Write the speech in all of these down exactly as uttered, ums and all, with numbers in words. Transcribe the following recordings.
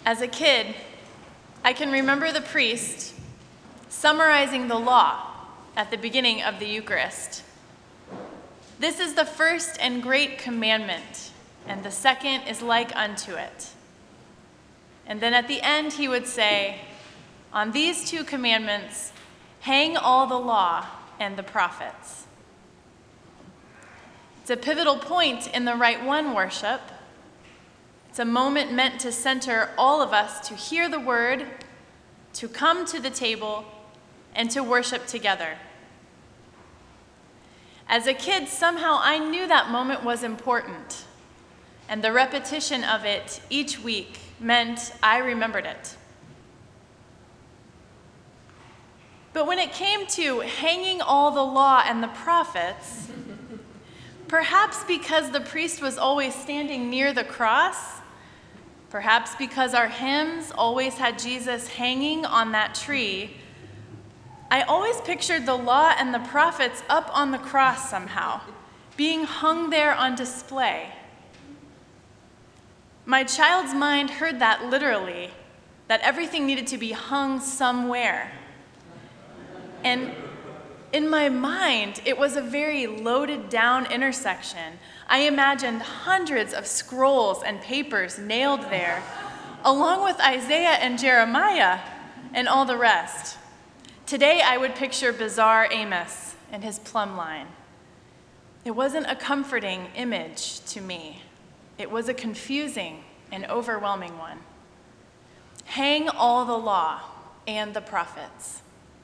As a kid, I can remember the priest summarizing the law at the beginning of the Eucharist. This is the first and great commandment, and the second is like unto it. And then at the end he would say, on these two commandments, hang all the law and the prophets. It's a pivotal point in the Rite One worship. It's a moment meant to center all of us to hear the word, to come to the table, and to worship together. As a kid, somehow I knew that moment was important, and the repetition of it each week meant I remembered it. But when it came to hanging all the law and the prophets, perhaps because the priest was always standing near the cross, perhaps because our hymns always had Jesus hanging on that tree, I always pictured the law and the prophets up on the cross somehow, being hung there on display. My child's mind heard that literally, that everything needed to be hung somewhere. And in my mind, it was a very loaded down intersection. I imagined hundreds of scrolls and papers nailed there, along with Isaiah and Jeremiah and all the rest. Today, I would picture bizarre Amos and his plumb line. It wasn't a comforting image to me. It was a confusing and overwhelming one. Hang all the law and the prophets.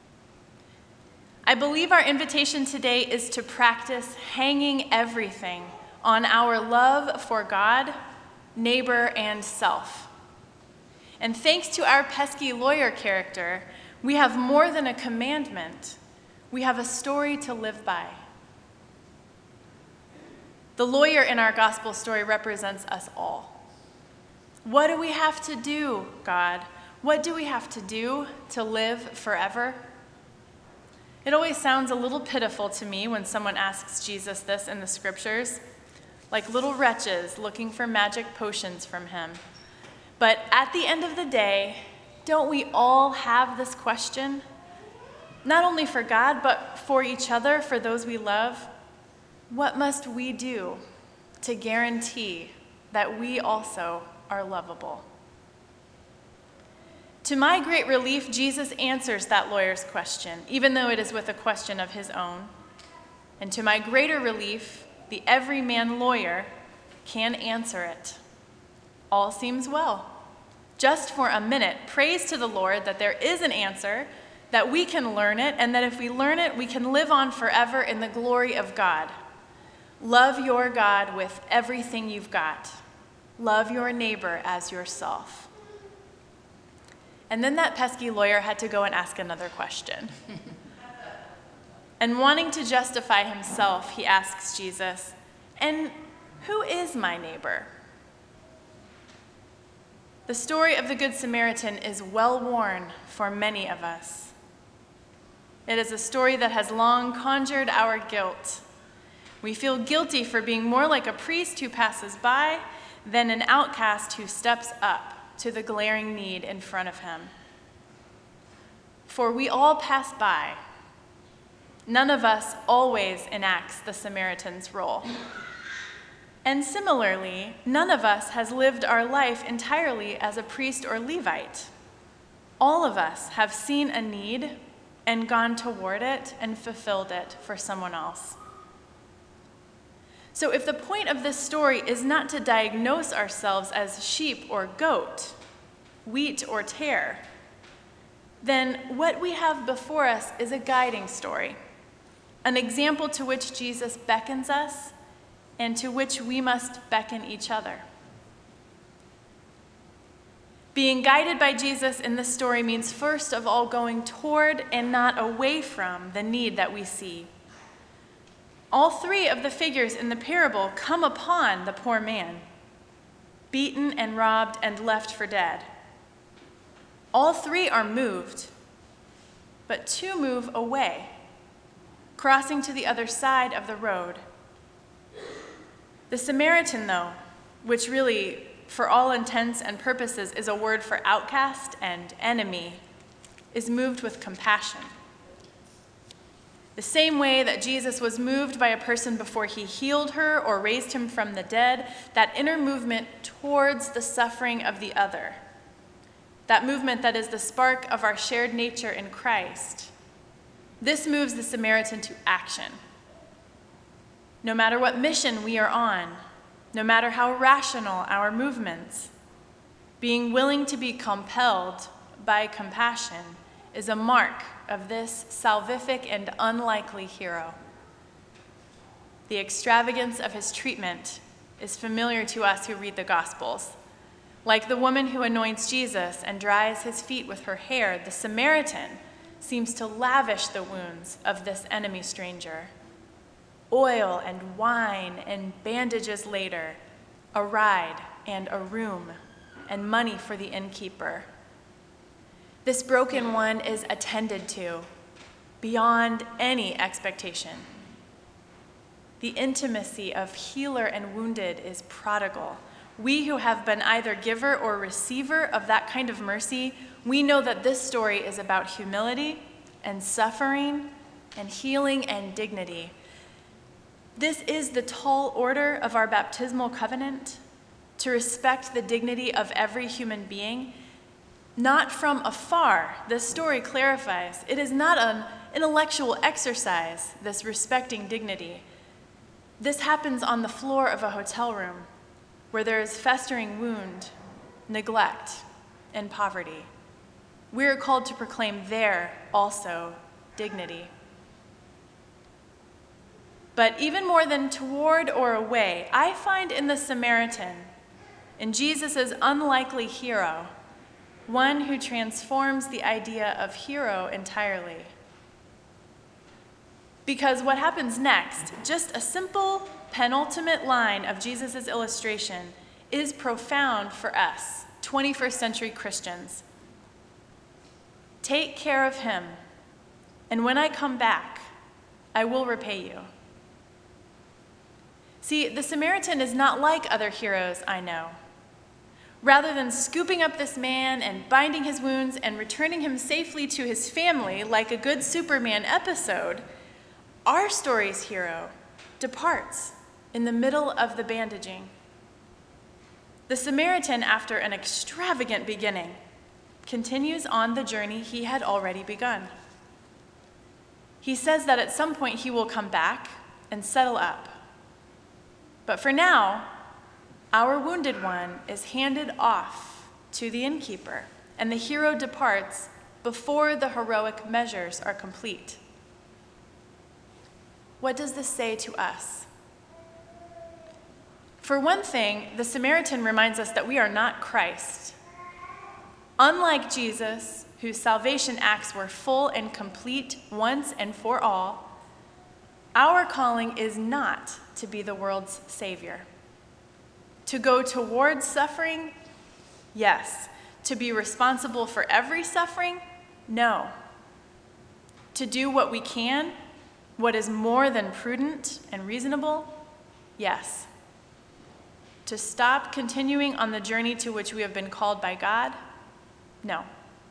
I believe our invitation today is to practice hanging everything on our love for God, neighbor, and self. And thanks to our pesky lawyer character, we have more than a commandment. We have a story to live by. The lawyer in our gospel story represents us all. What do we have to do, God? What do we have to do to live forever? It always sounds a little pitiful to me when someone asks Jesus this in the scriptures, like little wretches looking for magic potions from him. But at the end of the day, don't we all have this question? Not only for God, but for each other, for those we love. What must we do to guarantee that we also are lovable? To my great relief, Jesus answers that lawyer's question, even though it is with a question of his own. And to my greater relief, the everyman lawyer can answer it. All seems well. Just for a minute, praise to the Lord that there is an answer, that we can learn it, and that if we learn it, we can live on forever in the glory of God. Love your God with everything you've got. Love your neighbor as yourself. And then that pesky lawyer had to go and ask another question. And wanting to justify himself, he asks Jesus, "And who is my neighbor?" The story of the Good Samaritan is well worn for many of us. It is a story that has long conjured our guilt. We feel guilty for being more like a priest who passes by than an outcast who steps up to the glaring need in front of him. For we all pass by. None of us always enacts the Samaritan's role. And similarly, none of us has lived our life entirely as a priest or Levite. All of us have seen a need and gone toward it and fulfilled it for someone else. So if the point of this story is not to diagnose ourselves as sheep or goat, wheat or tare, then what we have before us is a guiding story, an example to which Jesus beckons us and to which we must beckon each other. Being guided by Jesus in this story means first of all going toward and not away from the need that we see. All three of the figures in the parable come upon the poor man, beaten and robbed and left for dead. All three are moved, but two move away, crossing to the other side of the road. The Samaritan, though, which really for all intents and purposes, is a word for outcast and enemy, is moved with compassion. The same way that Jesus was moved by a person before he healed her or raised him from the dead, that inner movement towards the suffering of the other, that movement that is the spark of our shared nature in Christ, this moves the Samaritan to action. No matter what mission we are on, no matter how rational our movements, being willing to be compelled by compassion is a mark of this salvific and unlikely hero. The extravagance of his treatment is familiar to us who read the Gospels. Like the woman who anoints Jesus and dries his feet with her hair, the Samaritan seems to lavish the wounds of this enemy stranger. Oil and wine and bandages later, a ride and a room and money for the innkeeper. This broken one is attended to beyond any expectation. The intimacy of healer and wounded is prodigal. We who have been either giver or receiver of that kind of mercy, we know that this story is about humility and suffering and healing and dignity. This is the tall order of our baptismal covenant, to respect the dignity of every human being. Not from afar, this story clarifies. It is not an intellectual exercise, this respecting dignity. This happens on the floor of a hotel room where there is festering wound, neglect, and poverty. We are called to proclaim there also dignity. But even more than toward or away, I find in the Samaritan, in Jesus' unlikely hero, one who transforms the idea of hero entirely. Because what happens next, just a simple penultimate line of Jesus' illustration, is profound for us, twenty-first century Christians. Take care of him, and when I come back, I will repay you. See, the Samaritan is not like other heroes I know. Rather than scooping up this man and binding his wounds and returning him safely to his family like a good Superman episode, our story's hero departs in the middle of the bandaging. The Samaritan, after an extravagant beginning, continues on the journey he had already begun. He says that at some point he will come back and settle up. But for now, our wounded one is handed off to the innkeeper, and the hero departs before the heroic measures are complete. What does this say to us? For one thing, the Samaritan reminds us that we are not Christ. Unlike Jesus, whose salvation acts were full and complete once and for all, our calling is not to be the world's savior. To go towards suffering? Yes. To be responsible for every suffering? No. To do what we can, what is more than prudent and reasonable? Yes. To stop continuing on the journey to which we have been called by God? No.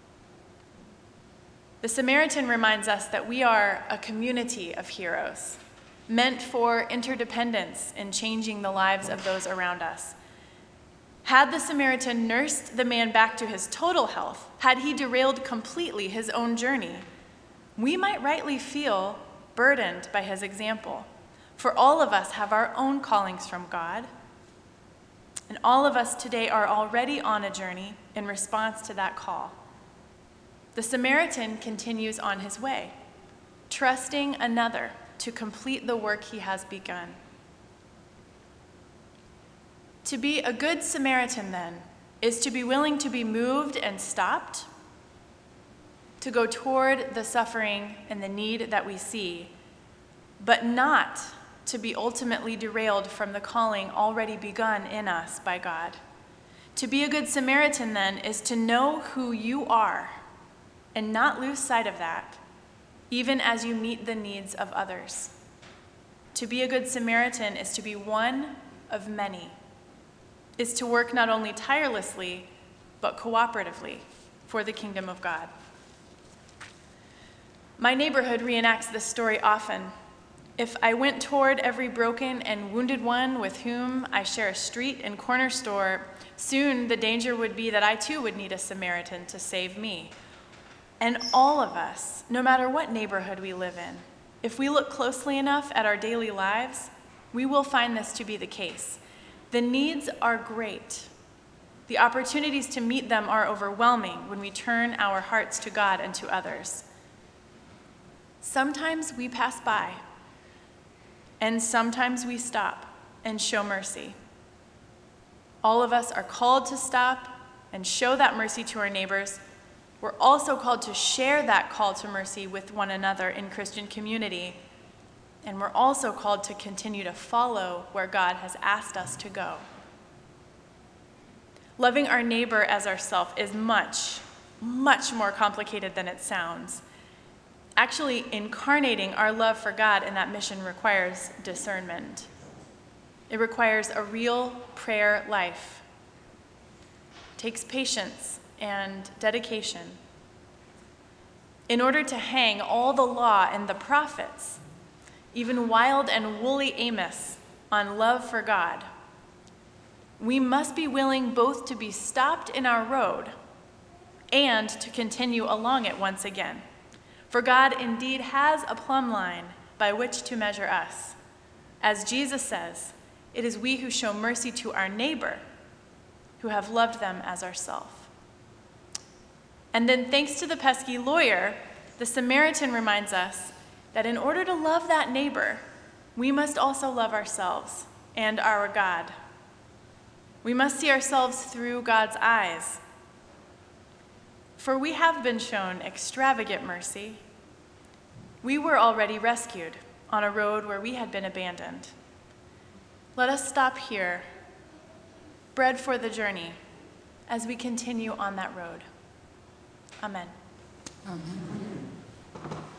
The Samaritan reminds us that we are a community of heroes, meant for interdependence in changing the lives of those around us. Had the Samaritan nursed the man back to his total health, had he derailed completely his own journey, we might rightly feel burdened by his example. For all of us have our own callings from God, and all of us today are already on a journey in response to that call. The Samaritan continues on his way, trusting another to complete the work he has begun. To be a good Samaritan, then, is to be willing to be moved and stopped, to go toward the suffering and the need that we see, but not to be ultimately derailed from the calling already begun in us by God. To be a good Samaritan, then, is to know who you are and not lose sight of that, even as you meet the needs of others. To be a good Samaritan is to be one of many, is to work not only tirelessly, but cooperatively for the kingdom of God. My neighborhood reenacts this story often. If I went toward every broken and wounded one with whom I share a street and corner store, soon the danger would be that I too would need a Samaritan to save me. And all of us, no matter what neighborhood we live in, if we look closely enough at our daily lives, we will find this to be the case. The needs are great. The opportunities to meet them are overwhelming when we turn our hearts to God and to others. Sometimes we pass by, and sometimes we stop and show mercy. All of us are called to stop and show that mercy to our neighbors. We're also called to share that call to mercy with one another in Christian community. And we're also called to continue to follow where God has asked us to go. Loving our neighbor as ourselves is much, much more complicated than it sounds. Actually, incarnating our love for God in that mission requires discernment. It requires a real prayer life. It takes patience and dedication. In order to hang all the law and the prophets, even wild and woolly Amos, on love for God, we must be willing both to be stopped in our road and to continue along it once again. For God indeed has a plumb line by which to measure us. As Jesus says, it is we who show mercy to our neighbor who have loved them as ourselves. And then thanks to the pesky lawyer, the Samaritan reminds us that in order to love that neighbor, we must also love ourselves and our God. We must see ourselves through God's eyes. For we have been shown extravagant mercy. We were already rescued on a road where we had been abandoned. Let us stop here, bread for the journey, as we continue on that road. Amen. Amen.